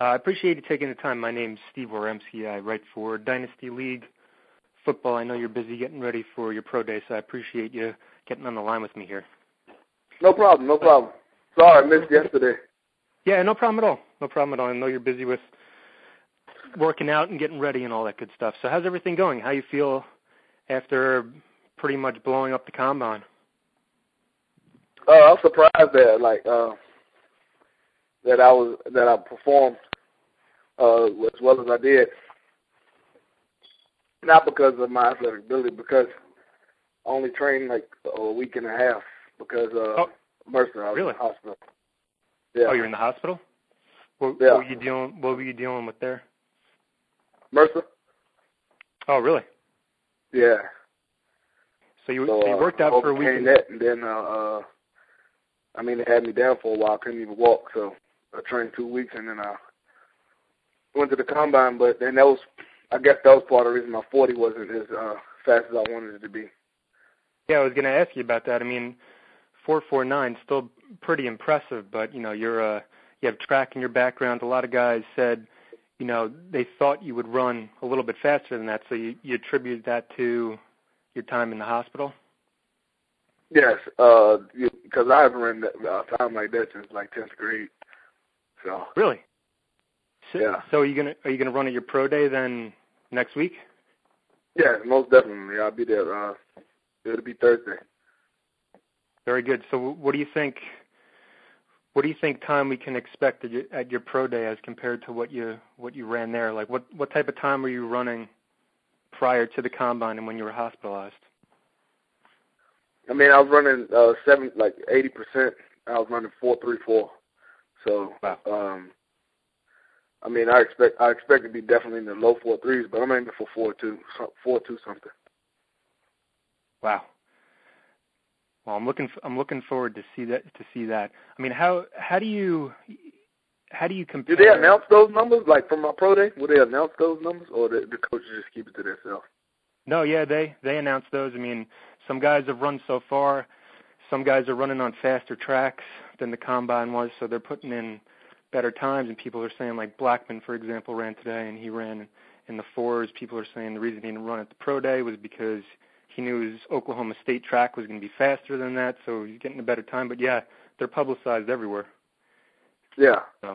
I appreciate you taking the time. My name's Steve Waremski. I write for Dynasty League Football. I know you're busy getting ready for your pro day, so I appreciate you getting on the line with me here. No problem. Sorry, I missed yesterday. Yeah, no problem at all. I know you're busy with working out and getting ready and all that good stuff. So how's everything going? How you feel after pretty much blowing up the combine? I was surprised that I performed as well as I did. Not because of my athletic ability, because I only trained like a week and a half because Mercer. I was in the hospital. Yeah. Oh, you're in the hospital? What yeah. What were you dealing with there? Mercer. Oh, really? Yeah. So you worked out for a week. And then they had me down for a while. I couldn't even walk, so I trained 2 weeks, and then I went to the combine. But then I guess that was part of the reason my 40 wasn't as fast as I wanted it to be. Yeah, I was going to ask you about that. I mean, 4.49 still pretty impressive, but you have track in your background. A lot of guys said, they thought you would run a little bit faster than that, so you attribute that to your time in the hospital? Yes, because I haven't run a time like that since like 10th grade. So really? Yeah. So are you gonna run at your pro day then next week? Yeah, most definitely. I'll be there. It'll be Thursday. Very good. So what do you think? What do you think time we can expect at your pro day as compared to what you ran there? Like what type of time were you running prior to the combine and when you were hospitalized? I mean, I was running 80%. I was running 4.34. So, wow. I mean, I expect to be definitely in the low 4.3s, but I'm aiming for 4.2 something. Wow. Well, I'm looking forward to see that. I mean, how do you compare? Do they announce those numbers, like from my pro day? Will they announce those numbers, or the coaches just keep it to themselves? No, yeah, they announce those. I mean, some guys have run so far. Some guys are running on faster tracks than the combine was, so they're putting in better times. And people are saying, like Blackman, for example, ran today, and he ran in the 4s. People are saying the reason he didn't run at the pro day was because he knew his Oklahoma State track was going to be faster than that, so he's getting a better time. But, yeah, they're publicized everywhere. Yeah. So,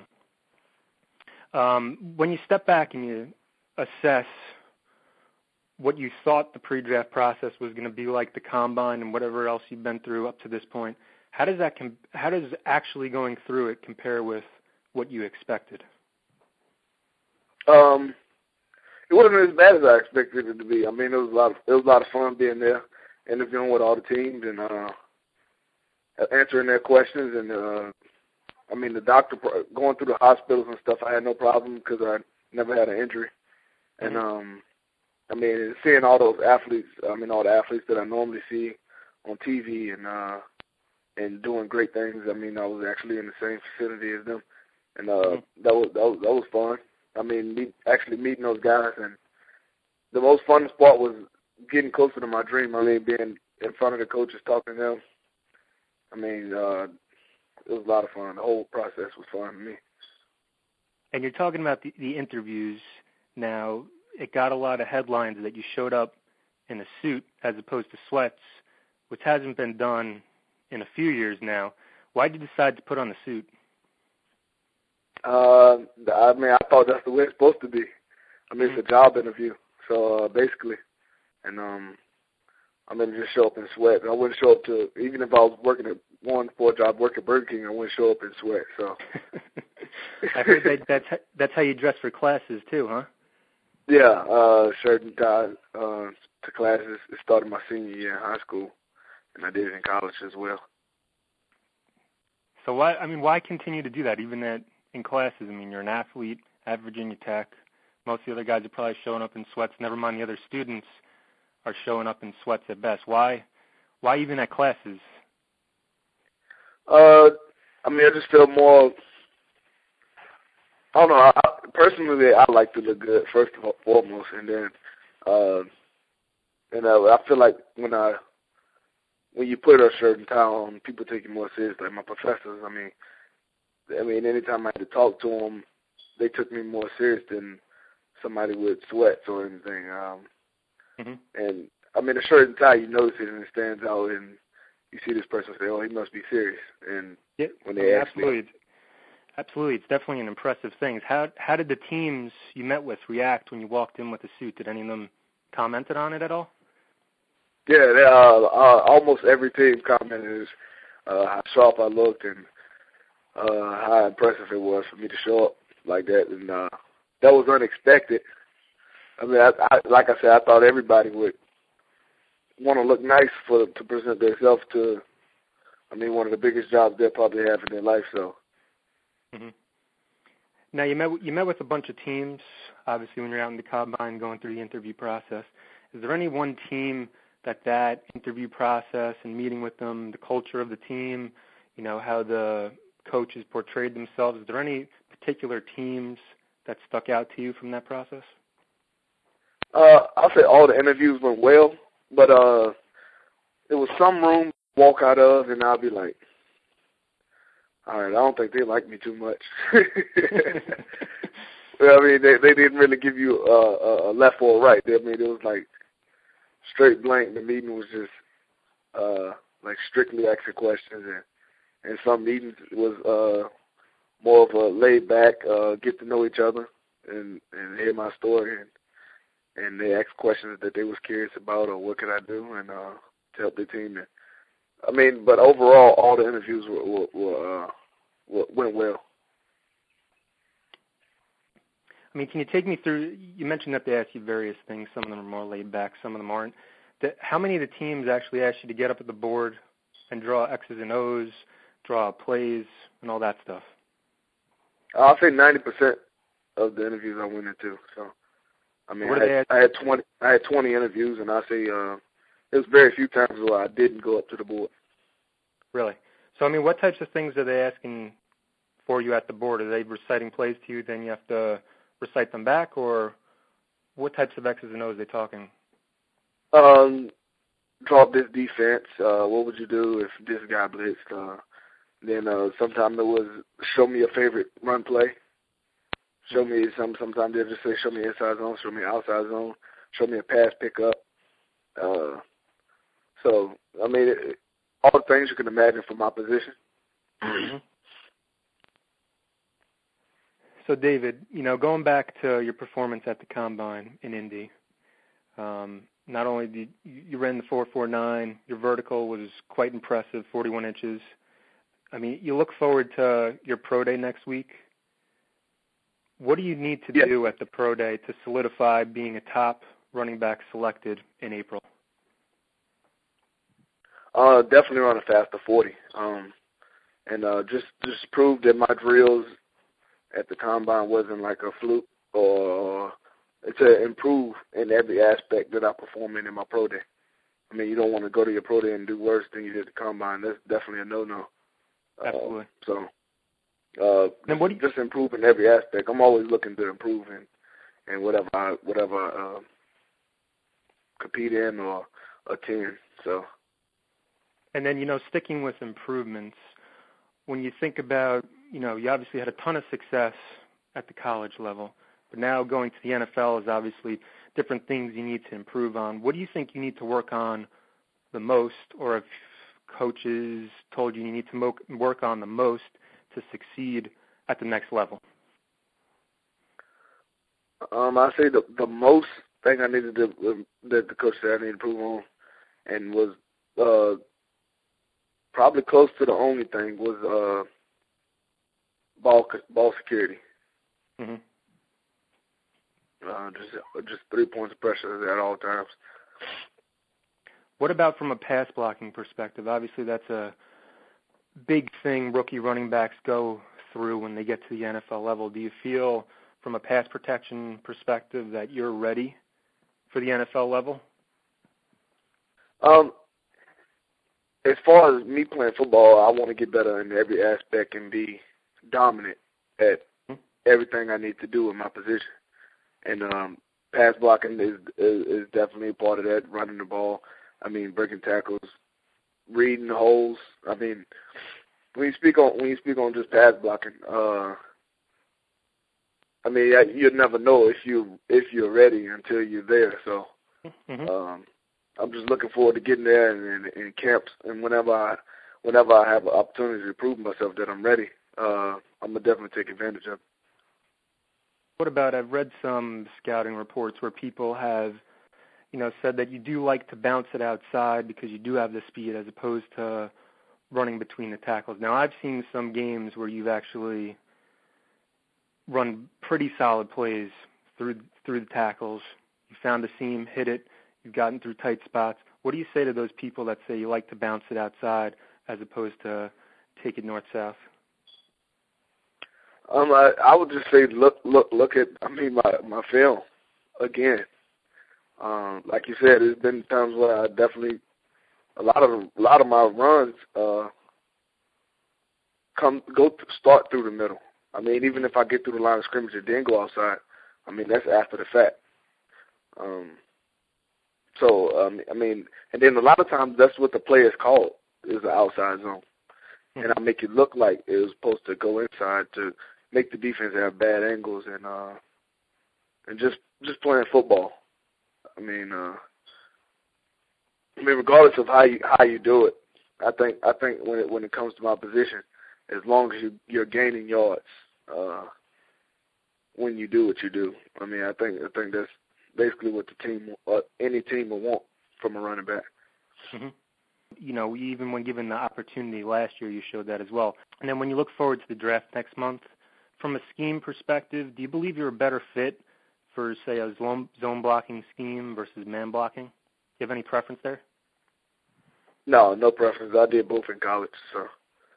when you step back and you assess what you thought the pre-draft process was going to be like, the combine and whatever else you've been through up to this point, how does actually going through it compare with what you expected? It wasn't as bad as I expected it to be. I mean, it was a lot of fun being there, interviewing with all the teams and answering their questions. And I mean, the doctor going through the hospitals and stuff, I had no problem because I never had an injury. Mm-hmm. And I mean, seeing all those athletes, all the athletes that I normally see on TV and doing great things. I mean, I was actually in the same facility as them, and that was fun. I mean, meeting those guys, and the most fun part was getting closer to my dream. I mean, being in front of the coaches, talking to them. I mean, it was a lot of fun. The whole process was fun to me. And you're talking about the interviews now. It got a lot of headlines that you showed up in a suit as opposed to sweats, which hasn't been done in a few years now. Why did you decide to put on the suit? I mean, I thought that's the way it's supposed to be. I mean, it's a job interview, so basically, and I'm going to just show up in sweat. I wouldn't show up even if I was going for a job working at Burger King, I wouldn't show up in sweat. So I heard that's how you dress for classes too, huh? Yeah, shirt and tie to classes. It started my senior year in high school, and I did it in college as well. So why continue to do that even in classes? I mean, you're an athlete at Virginia Tech. Most of the other guys are probably showing up in sweats. Never mind the other students are showing up in sweats at best. Why even at classes? I mean, I just feel more. I don't know. Personally, I like to look good first and foremost, and then, I feel like when you put a shirt and tie on, people take you more serious. Like my professors. I mean, anytime I had to talk to them, they took me more serious than somebody with sweats or anything. And I mean, the shirt and tie, you notice it and it stands out, and you see this person say, "Oh, he must be serious." And yeah, when they absolutely, it's definitely an impressive thing. How did the teams you met with react when you walked in with a suit? Did any of them commented on it at all? Yeah, almost every team commented how sharp I looked and how impressive it was for me to show up like that, and that was unexpected. I mean, I like I said, I thought everybody would want to look nice to present themselves to, I mean, one of the biggest jobs they'll probably have in their life. So. Mm-hmm. Now you met with a bunch of teams. Obviously, when you're out in the combine going through the interview process, is there any one team that interview process and meeting with them, the culture of the team, how the coaches portrayed themselves, is there any particular teams that stuck out to you from that process? I'll say all the interviews went well, but there was some room to walk out of, and I'll be like, all right, I don't think they like me too much. Well, I mean, they didn't really give you a left or a right. I mean, it was like straight blank. The meeting was just like strictly asking questions, and some meetings was more of a laid back, get to know each other and hear my story, and they asked questions that they was curious about or what could I do and to help the team. And, I mean, but overall, all the interviews went well. I mean, can you take me through, you mentioned that they asked you various things. Some of them are more laid back, some of them aren't. How many of the teams actually asked you to get up at the board and draw X's and O's, draw plays, and all that stuff? I'll say 90% of the interviews I went into. So, I mean, I had 20 interviews, and I say it was very few times where I didn't go up to the board. Really? So, I mean, what types of things are they asking for you at the board? Are they reciting plays to you, then you have to recite them back, or what types of X's and O's are they talking? Drop this defense. What would you do if this guy blitzed? Then sometimes it was show me your favorite run play. Show me sometimes they'll just say show me inside zone, show me outside zone, show me a pass pickup. So I mean, all the things you can imagine for my position. Mm-hmm. So David, going back to your performance at the combine in Indy, not only did you ran the 4.49, your vertical was quite impressive, 41 inches. I mean, you look forward to your pro day next week. What do you need to do at the pro day to solidify being a top running back selected in April? Definitely run a faster 40, and just prove that my drills at the combine wasn't like a fluke, or to improve in every aspect that I perform in my pro day. I mean, you don't want to go to your pro day and do worse than you did at the combine. That's definitely a no-no. Absolutely. Just improve in every aspect. I'm always looking to improve in whatever I compete in or attend. So. And then, sticking with improvements, when you think about, you obviously had a ton of success at the college level, but now going to the NFL is obviously different things you need to improve on. What do you think you need to work on the most, or if coaches told you need to work on the most to succeed at the next level? I say the most thing I needed to, that the coach said I needed to improve on, and was probably close to the only thing, was ball security. Mm-hmm. Just 3 points of pressure at all times. What about from a pass blocking perspective? Obviously, that's a big thing rookie running backs go through when they get to the NFL level. Do you feel, from a pass protection perspective, that you're ready for the NFL level? As far as me playing football, I want to get better in every aspect and be dominant at everything I need to do in my position. And pass blocking is definitely a part of that. Running the ball, I mean, breaking tackles, reading the holes. I mean, when you speak on just pass blocking, I mean, you'll never know if you're ready until you're there. So I'm just looking forward to getting there and in camps, and whenever I have an opportunity to prove myself that I'm ready, I'm gonna definitely take advantage of it. What about, I've read some scouting reports where people have, said that you do like to bounce it outside because you do have the speed as opposed to running between the tackles. Now, I've seen some games where you've actually run pretty solid plays through the tackles. You found the seam, hit it, you've gotten through tight spots. What do you say to those people that say you like to bounce it outside as opposed to take it north-south? I would just say look at my film again. Like you said, there's been times where I definitely a lot of my runs start through the middle. I mean, even if I get through the line of scrimmage and then go outside, I mean that's after the fact. And then a lot of times that's what the play is called, is the outside zone. And I make it look like it was supposed to go inside to make the defense have bad angles and just playing football. I mean, regardless of how you do it, I think when it comes to my position, as long as you're gaining yards when you do what you do, I mean, I think that's basically what any team will want from a running back. Mm-hmm. Even when given the opportunity last year, you showed that as well. And then when you look forward to the draft next month, from a scheme perspective, do you believe you're a better fit for, say, a zone blocking scheme versus man blocking? Do you have any preference there? No preference. I did both in college, so.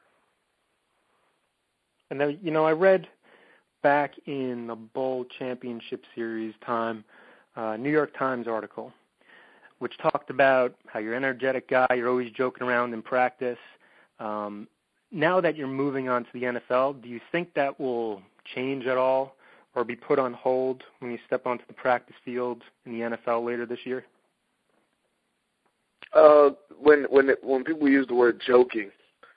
And then, I read back in the Bowl Championship Series time, New York Times article, which talked about how you're an energetic guy, you're always joking around in practice. Now that you're moving on to the NFL, do you think that will change at all or be put on hold when you step onto the practice field in the NFL later this year? When people use the word joking,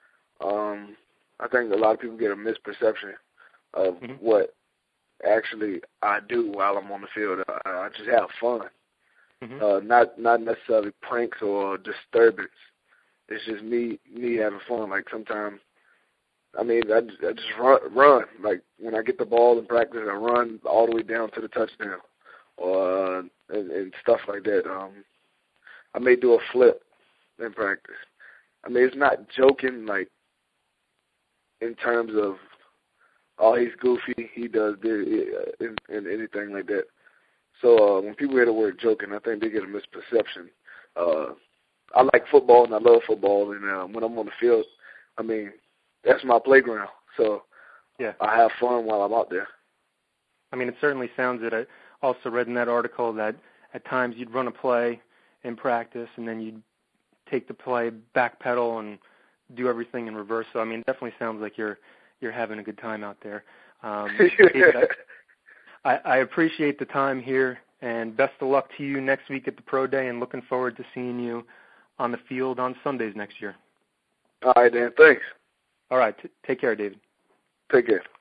I think a lot of people get a misperception of what actually I do while I'm on the field. I just have fun. Not necessarily pranks or disturbance. It's just me having fun. Like sometimes, I just run. Like when I get the ball in practice, I run all the way down to the touchdown, or and stuff like that. I may do a flip in practice. I mean, it's not joking like in terms of, oh, he's goofy, he does this, and anything like that. So when people hear the word joking, I think they get a misperception. I like football and I love football, and when I'm on the field, I mean, that's my playground. So yeah, I have fun while I'm out there. I mean, it certainly sounds it. I also read in that article that at times you'd run a play in practice and then you'd take the play, backpedal, and do everything in reverse. So, I mean, it definitely sounds like you're having a good time out there. David, I appreciate the time here, and best of luck to you next week at the Pro Day, and looking forward to seeing you on the field on Sundays next year. All right, Dan. Thanks. All right. Take care, David. Take care.